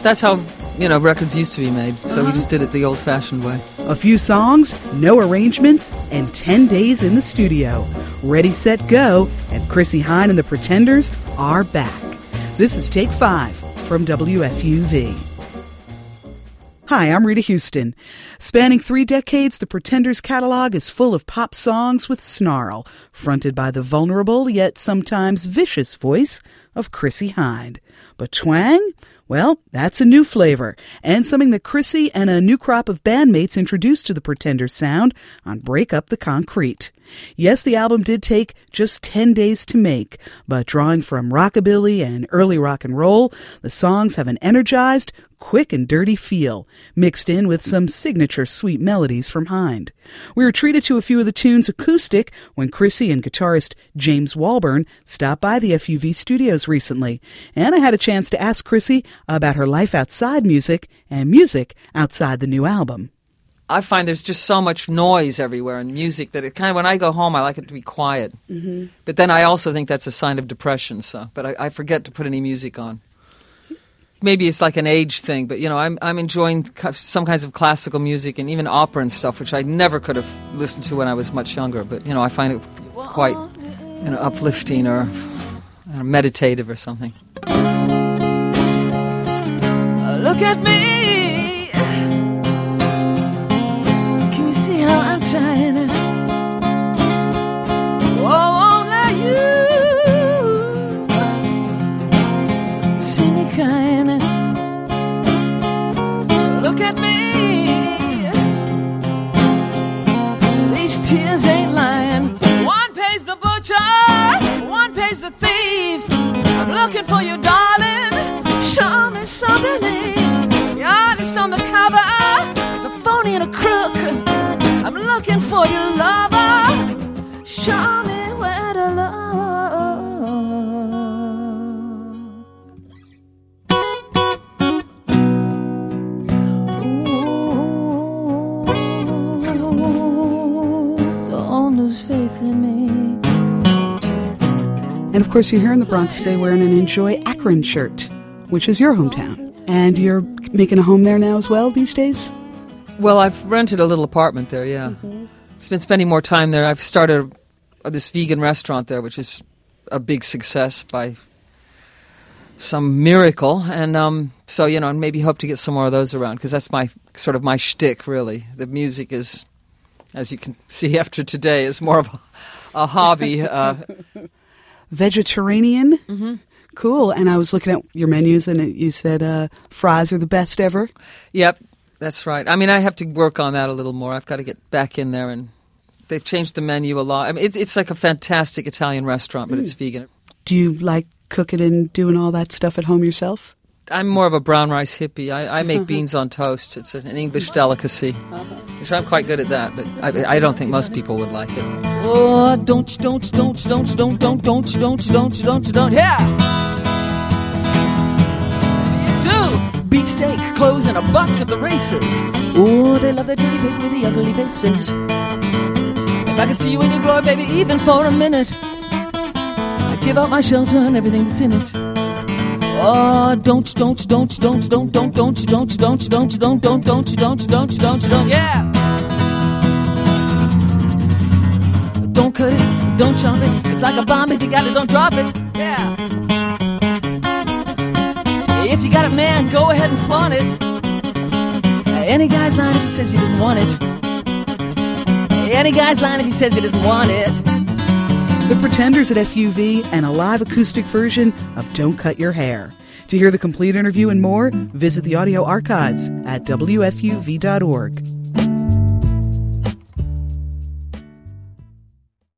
That's how, records used to be made. So we just did it the old-fashioned way. A few songs, no arrangements, and 10 days in the studio. Ready, set, go, and Chrissie Hynde and the Pretenders are back. This is Take 5 from WFUV. Hi, I'm Rita Houston. Spanning 3 decades, the Pretenders' catalog is full of pop songs with snarl, fronted by the vulnerable yet sometimes vicious voice of Chrissie Hynde. But twang? Well, that's a new flavor, and something that Chrissie and a new crop of bandmates introduced to the Pretenders sound on Break Up the Concrete. Yes, the album did take just 10 days to make, but drawing from rockabilly and early rock and roll, the songs have an energized, quick and dirty feel, mixed in with some signature sweet melodies from Hynde. We were treated to a few of the tunes acoustic when Chrissie and guitarist James Walburn stopped by the FUV studios recently, and I had a chance to ask Chrissie about her life outside music and music outside the new album. I find there's just so much noise everywhere in music that it kind of, when I go home, I like it to be quiet. Mm-hmm. But then I also think that's a sign of depression. But I forget to put any music on. Maybe it's like an age thing, but I'm enjoying some kinds of classical music and even opera and stuff, which I never could have listened to when I was much younger. But I find it quite uplifting or meditative or something. Look at me. Can you see how I'm trying to? Won't let you see me crying. Look at me. These tears ain't lying. One pays the butcher, one pays the thief. I'm looking for you, darling. Show me some belief. The artist on the cover is a phony and a crook. I'm looking for your lover. Show me where to look. Don't lose faith in me. And of course, you're here in the Bronx today wearing an Enjoy Akron shirt, which is your hometown. And you're making a home there now as well these days? Well, I've rented a little apartment there, yeah. Mm-hmm. I've been spending more time there. I've started this vegan restaurant there, which is a big success by some miracle. And so, maybe hope to get some more of those around, because that's my shtick, really. The music is, as you can see after today, is more of a hobby. Vegetarian? Mm-hmm. Cool. And I was looking at your menus, and you said fries are the best ever? Yep, that's right. I mean, I have to work on that a little more. I've got to get back in there, and they've changed the menu a lot. I mean, it's like a fantastic Italian restaurant, but it's vegan. Do you like cooking and doing all that stuff at home yourself? I'm more of a brown rice hippie. I make beans on toast. It's an English delicacy, which I'm quite good at that, but I don't think most people would like it. Oh, don't, yeah! Beefsteak, clothes, and a box at the races. Oh, they love their dirty pig with the ugly faces. If I could see you in your glory, baby, even for a minute, I'd give up my shelter and everything that's in it. Oh, don't, yeah. Don't cut it, don't chop it. It's like a bomb, if you got it, don't drop it. Yeah. If you got it, man, go ahead and flaunt it. Any guy's lying if he says he doesn't want it. Any guy's lying if he says he doesn't want it. The Pretenders at FUV and a live acoustic version of Don't Cut Your Hair. To hear the complete interview and more, visit the audio archives at WFUV.org.